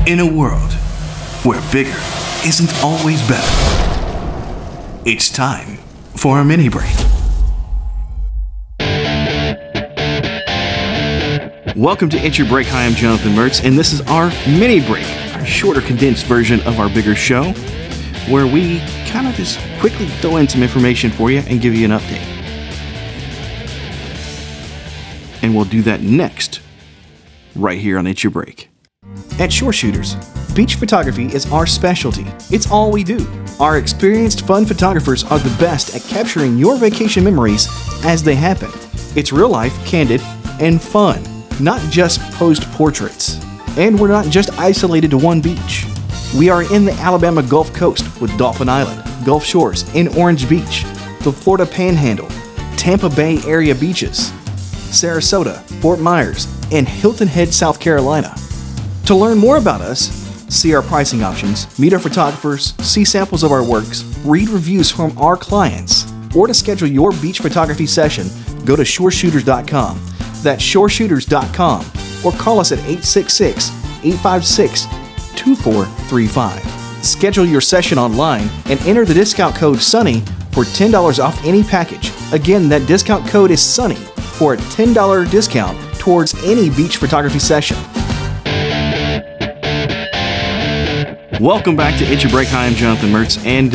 In a world where bigger isn't always better, it's time for a mini break. Welcome to It's Your Break. Hi, I'm Jonathan Mertz, and this is our mini break, our shorter, condensed version of our bigger show, where we kind of just quickly throw in some information for you and give you an update. And we'll do that next, right here on It's Your Break. At Shore Shooters, beach photography is our specialty. It's all we do. Our experienced, fun photographers are the best at capturing your vacation memories as they happen. It's real life, candid, and fun, not just posed portraits. And we're not just isolated to one beach. We are in the Alabama Gulf Coast with Dauphin Island, Gulf Shores, and Orange Beach, the Florida Panhandle, Tampa Bay area beaches, Sarasota, Fort Myers, and Hilton Head, South Carolina. To learn more about us, see our pricing options, meet our photographers, see samples of our works, read reviews from our clients, or to schedule your beach photography session, go to shoreshooters.com. That's shoreshooters.com, or call us at 866-856-2435. Schedule your session online and enter the discount code SUNNY for $10 off any package. Again, that discount code is SUNNY for a $10 discount towards any beach photography session. Welcome back to It's Your Break. Hi, I'm Jonathan Mertz, and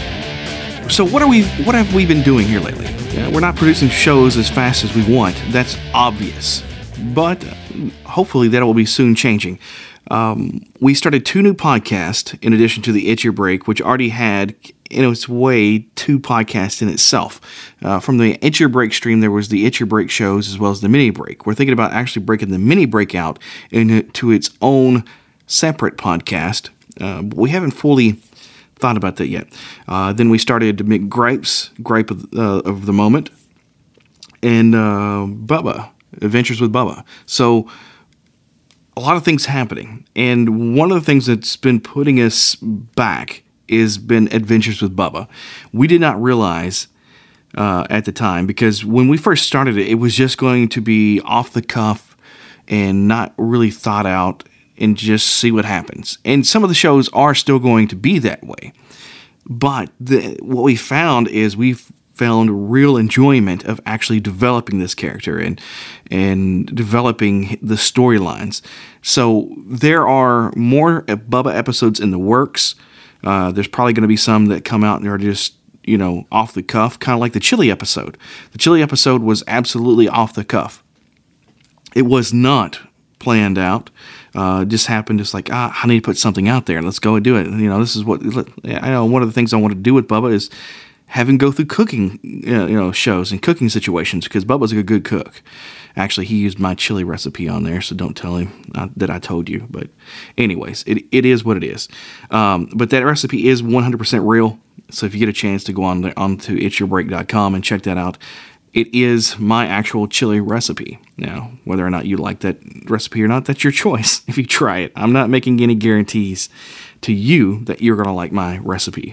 so what have we been doing here lately? We're not producing shows as fast as we want. That's obvious, but hopefully that will be soon changing. We started 2 new podcasts in addition to the It's Your Break, which already had, in its way, 2 podcasts in itself. From the It's Your Break stream, there was the It's Your Break shows as well as the mini break. We're thinking about actually breaking the mini break out into its own separate podcast. We haven't fully thought about that yet. Then we started McGripe's Gripe of the Moment, and Bubba, Adventures with Bubba. So a lot of things happening, and one of the things that's been putting us back has been Adventures with Bubba. We did not realize at the time, because when we first started it, it was just going to be off the cuff and not really thought out, and just see what happens. And some of the shows are still going to be that way. But what we found is we've found real enjoyment of actually developing this character and developing the storylines. So there are more Bubba episodes in the works. There's probably going to be some that come out and are just, off the cuff, kind of like the Chili episode. The Chili episode was absolutely off the cuff. It was not planned out. Just happened, just like, I need to put something out there. Let's go and do it. This is what I know. One of the things I want to do with Bubba is have him go through cooking, shows and cooking situations, because Bubba's a good cook. Actually, he used my chili recipe on there, so don't tell him that I told you. But anyways, it is what it is. But that recipe is 100% real. So if you get a chance to go on to it'syourbreak.com and check that out, it is my actual chili recipe. Now, whether or not you like that recipe or not, that's your choice if you try it. I'm not making any guarantees to you that you're going to like my recipe.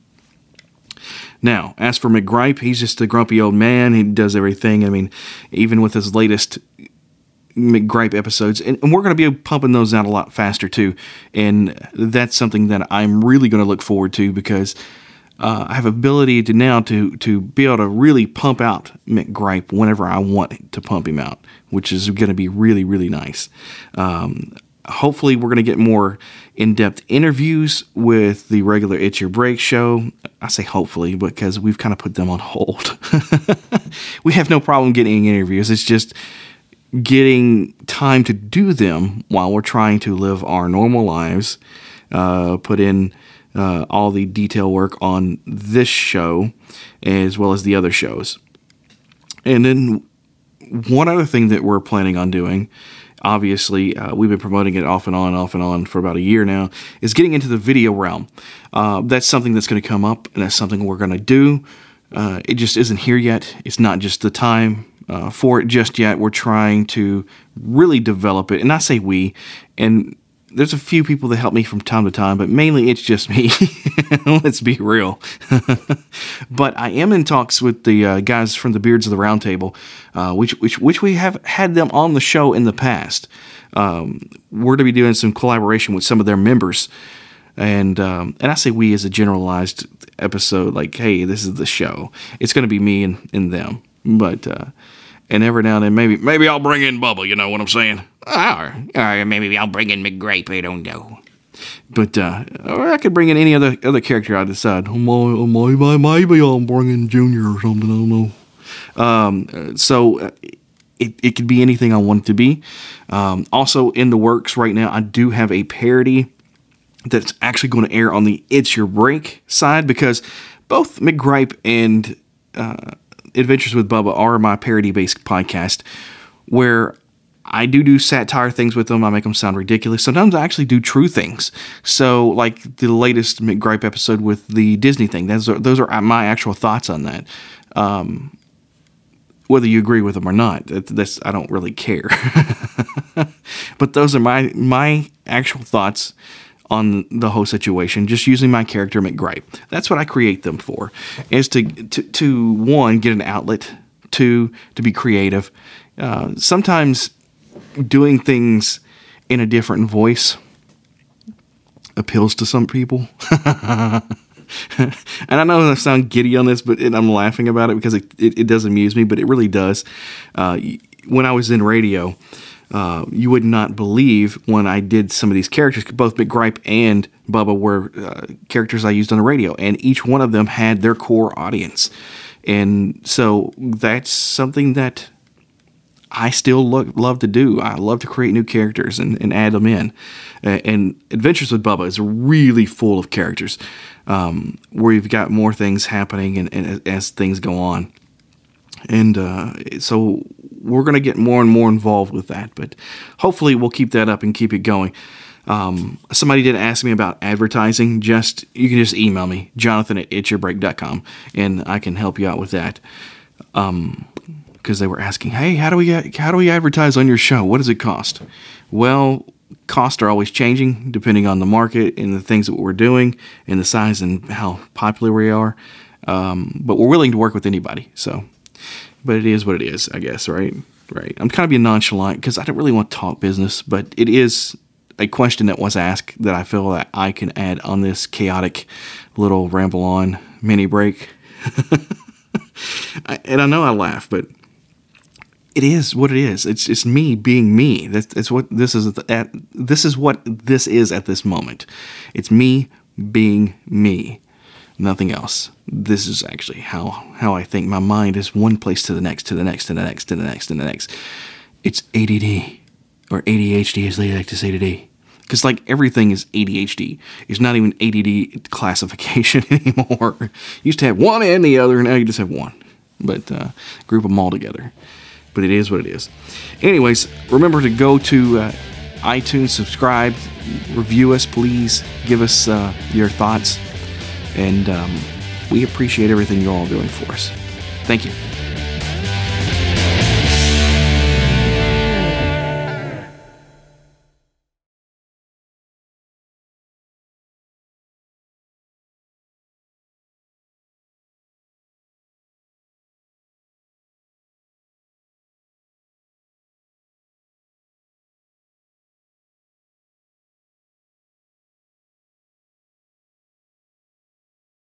Now, as for McGripe, he's just a grumpy old man. He does everything. I mean, even with his latest McGripe episodes, and we're going to be pumping those out a lot faster too. And that's something that I'm really going to look forward to, because I have ability to now to be able to really pump out McGripe whenever I want to pump him out, which is going to be really, really nice. Hopefully, we're going to get more in-depth interviews with the regular It's Your Break show. I say hopefully because we've kind of put them on hold. We have no problem getting interviews. It's just getting time to do them while we're trying to live our normal lives, put in all the detail work on this show as well as the other shows. And then one other thing that we're planning on doing, obviously we've been promoting it off and on for about a year now, is getting into the video realm. That's something that's going to come up, and that's something we're going to do. It just isn't here yet. It's not just the time for it just yet. We're trying to really develop it, and I say we, and there's a few people that help me from time to time, but mainly it's just me. Let's be real. But I am in talks with the guys from the Beards of the Round Table, which we have had them on the show in the past. we're to be doing some collaboration with some of their members. And I say we as a generalized episode, like, hey, this is the show. It's going to be me and them. But, and every now and then, maybe I'll bring in Bubba, you know what I'm saying? Or maybe I'll bring in McGrape, I don't know. But, or I could bring in any other character I decide. Maybe I'll bring in Junior or something, I don't know. So it could be anything I want it to be. Also in the works right now, I do have a parody that's actually going to air on the It's Your Break side, because both McGripe and Adventures with Bubba are my parody-based podcast, where I do satire things with them. I make them sound ridiculous. Sometimes I actually do true things. So, like the latest McGripe episode with the Disney thing, those are my actual thoughts on that. Whether you agree with them or not, I don't really care. But those are my actual thoughts on the whole situation, just using my character McGripe. That's what I create them for, is to one, get an outlet, two, to be creative. Sometimes doing things in a different voice appeals to some people. And I know I sound giddy on this, but I'm laughing about it because it does amuse me, but it really does. When I was in radio, you would not believe when I did some of these characters. Both McGripe and Bubba were characters I used on the radio, and each one of them had their core audience. And so that's something that I still love to do. I love to create new characters and add them in. And Adventures with Bubba is really full of characters, where you've got more things happening and as things go on. And so we're going to get more and more involved with that, but hopefully we'll keep that up and keep it going. Somebody did ask me about advertising. You can just email me, Jonathan@itsyourbreak.com, and I can help you out with that. Because they were asking, hey, how do we advertise on your show? What does it cost? Well, costs are always changing depending on the market and the things that we're doing and the size and how popular we are. But we're willing to work with anybody. So, but it is what it is, I guess, right? Right. I'm kind of being nonchalant because I don't really want to talk business, but it is a question that was asked that I feel that I can add on this chaotic little ramble on mini break. And I know I laugh, but it is what it is. It's me being me. That's what this is. This is what this is at this moment. It's me being me. Nothing else. This is actually how I think. My mind is one place to the next, to the next, to the next, to the next, to the next. It's ADD, or ADHD as they like to say today. Because like everything is ADHD. It's not even ADD classification anymore. Used to have one and the other, now you just have one. But group them all together. But it is what it is. Anyways, remember to go to iTunes, subscribe, review us, please. Give us your thoughts. And we appreciate everything you're all doing for us. Thank you.